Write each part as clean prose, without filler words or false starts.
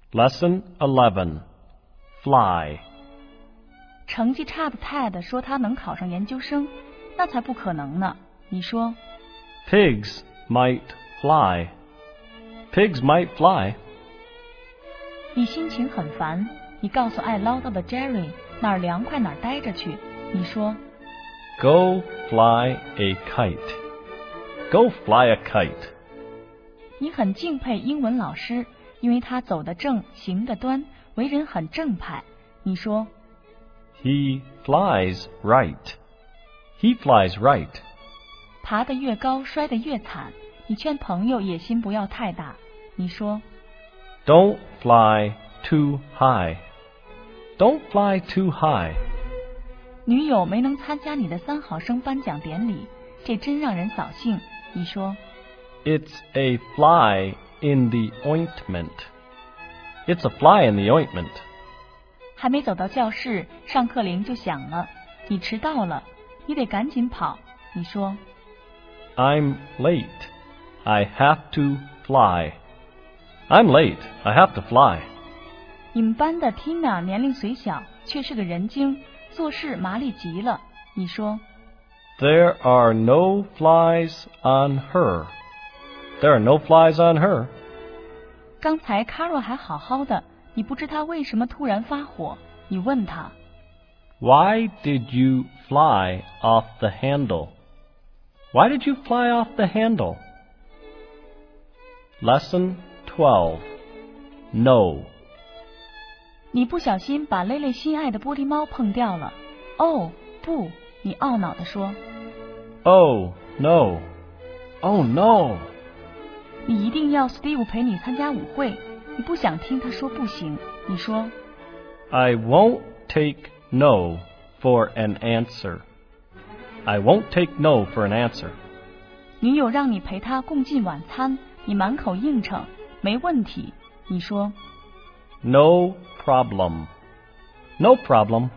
Lesson 11. Fly. 成绩差的 Ted 说他能考上研究生，那才不可能呢。你说 Pigs might fly. Pigs might fly. 你心情很烦，你告诉爱唠叨的 Jerry 哪儿凉快哪儿待着去。你说 Go fly a kite. Go fly a kite. 你很敬佩英文老师，因为他走得正，行得端，为人很正派。你说 He flies right. He flies right. 爬得越高，摔得越惨。你劝朋友野心不要太大。你说 Don't fly too high. Don't fly too high. 女友没能参加你的3好生颁奖典礼，这真让人扫兴。你说 It's a fly in the ointment. It's a fly in the ointment. 还没走到教室，上课铃就响了，你迟到了，你得赶紧跑。你说 I'm late. I have to fly. I'm late. I have to fly. 你们班的 Tina 年龄虽小，却是个人精，做事麻利极了。你说 There are no flies on her. There are no flies on her. 刚才 Carol 还好好的，你不知他为什么突然发火。你问他 Why did you fly off the handle? Why did you fly off the handle? Lesson 12. No. 你不小心把蕾蕾心爱的玻璃猫碰掉了。哦，不，你懊恼地说 Oh, no. Oh, no. 你一定要 Steve 陪你参加舞会，你不想听他说不行。你说 I won't take no for an answer. I won't take no for an answer. 女友让你陪她共进晚餐，你满口应承，没问题。你说 No problem. No problem.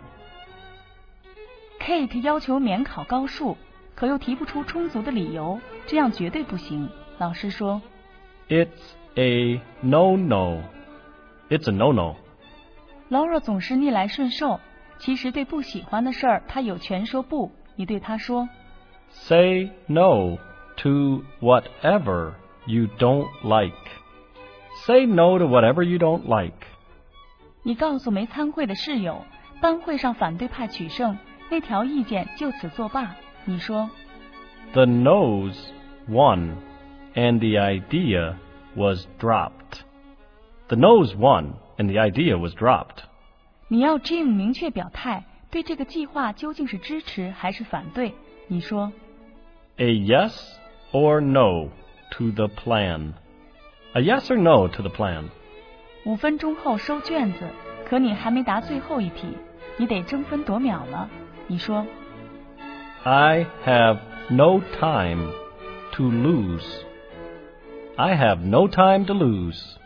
Kate 要求免考高数，可又提不出充足的理由，这样绝对不行。老师说 It's a no-no. It's a no-no. Laura 总是逆来顺受，其实对不喜欢的事儿，她有权说不。你对她说 Say no to whatever you don't like. Say no to whatever you don't like. 你告诉没参会的室友，班会上反对派取胜，那条意见就此作罢。你说 The no's won, and the idea was dropped. The no's won, and the idea was dropped. 你要 Jim 明确表态，对这个计划究竟是支持还是反对。你说 A yes or no to the plan. A yes or no to the plan. 5分钟后收卷子，可你还没答最后一题，你得争分夺秒了。你说 I have no time to lose. I have no time to lose.